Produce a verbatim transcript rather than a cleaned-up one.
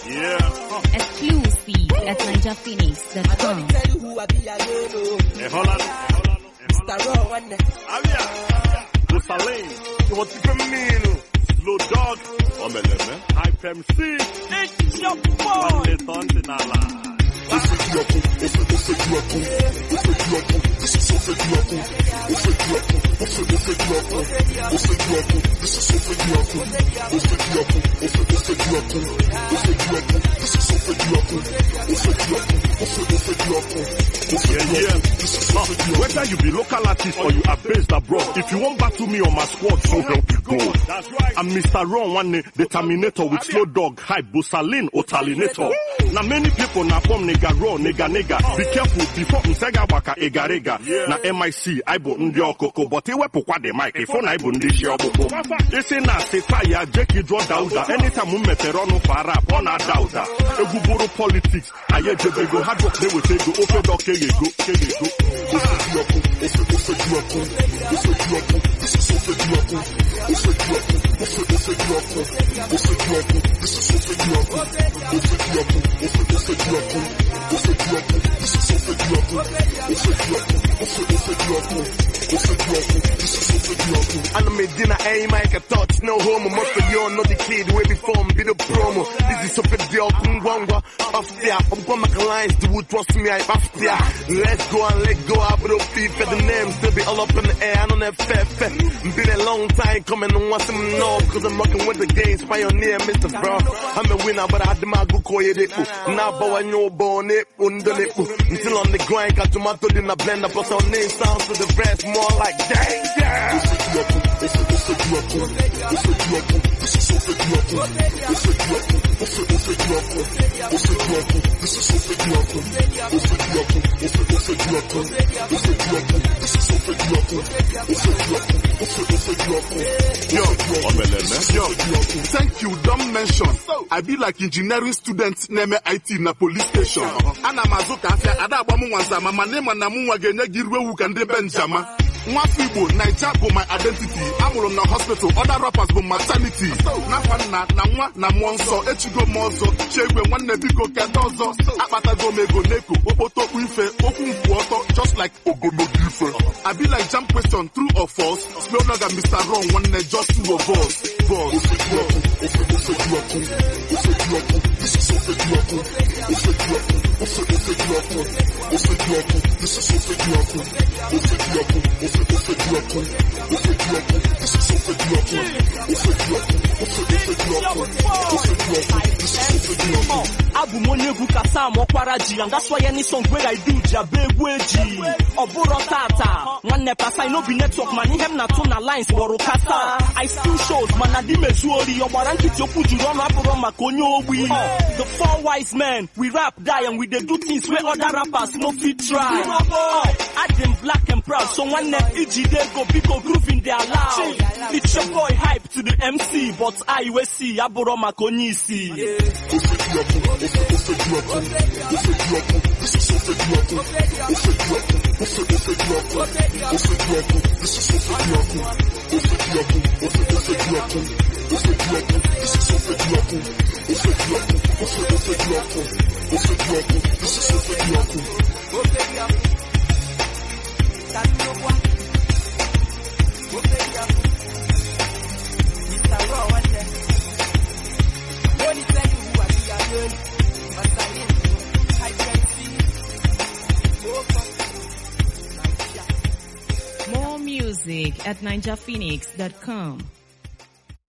Yeah. Exclusive at ninja phoenix dot com. Tell you who I be again. Hey, hold on. Hold on. Mister Raw one day. Avia. Busaline. You want to come in? Low dog. Omeleme. Hype M C. It's your boy. One day something ala. Yeah, yeah. Uh, whether you be local artist or you are based abroad, if you want battle me on my squad, so help you go. That's right. I'm Mister Ron one day, the Terminator with slow dog, hype, Busaline, Otalinator. Now many people now form nigga raw, nigga nigga. Be careful before Msega Waka Egarega. Na M I C, I bo ndio koko, but iwe pokwa de microphone, I bo ndishi oboko. Ese na setaya, Jackie draw dauda. Anytime umeterono para, bona dauda. Eguboro politics, aye jebego, hard work, they will take go, ofe do kege go, kege go. Ofe diako, ofe ofe diako, ofe diako, this is ofe diako, ofe diako, ofe ofe diako, ofe diako, this is ofe diako, ofe diako, ofe ofe diako, ofe diako, this is ofe diako, ofe diako, ofe ofe diako, ofe diako, this is ofe diako. And I made dinner, aim like a touch, no homo, most of you know the kid where before me, be the promo. This is ofe diako, ngwangwa, after, I'm gonna make lines, do you trust me, I'm after. Let's go and let go, I bro feet for the names, they'll be all up in the air, I don't have fair, fair. Been a long time coming, and want some know, cause I'm rocking with the games, pioneer, Mister Bro. I'm a winner, but I had the mago koye de po. Now, bow and no bone it, under it. Until on the grind, got tomato in a blender, plus our name sounds to the rest, more like dang, yeah. Yo, thank you, don't mention. I be like engineering student name I T na police station. Ana mazuka afya ada gbamu nwanza mama name na mu nwa genye girwe wu kan de benjama. Nwa Igbo Naija go my identity. Amụrụ na hospital, other rappers go maternity. Na fanna na nwa na mmụọ nsọ echigo mozo. Chegwe nwanne biko kedo ọzọ. Akpata go mego neko okpoto ife okwu mfu ọtọ just like ogono ife. I be like jam question true or false. Slow naga Mister Ron nwanne just two of us. Boss. Ofe diako, ofe ofe diako, ofe diako, this is ofe diako, ofe diako, ofe ofe diako, ofe diako, this is ofe diako, ofe diako, ofe ofe diako, ofe diako, this is ofe diako, ofe diako, ofe ofe diako, ofe diako, this is ofe diako. Abu monegu kasa mokwara ji, and that's why any song where I do jabe weji. Oburo tata, one nepa say no be network man, him na tuna lines boro kasa. I still shows man adi mezuori, obaranki tioku juro na aburo makonyo obi. The four wise men, we rap die and we dey do things where other rappers no fit try. Oh, Adam black and proud, so one neck iji dey go biko groove in their loud. It's your boy hype to the M C, but I we see aburo makonyi see. More music at ninja phoenix dot com.